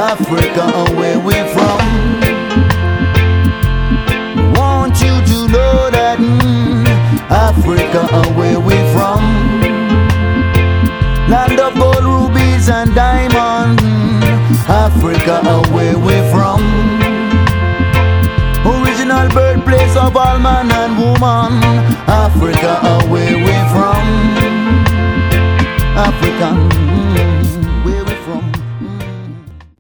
Africa, where we from. Want you to know that Africa, where we from. Land of gold, rubies and diamonds. Africa, where we from. Original birthplace of all man and woman. Africa, where we from. African.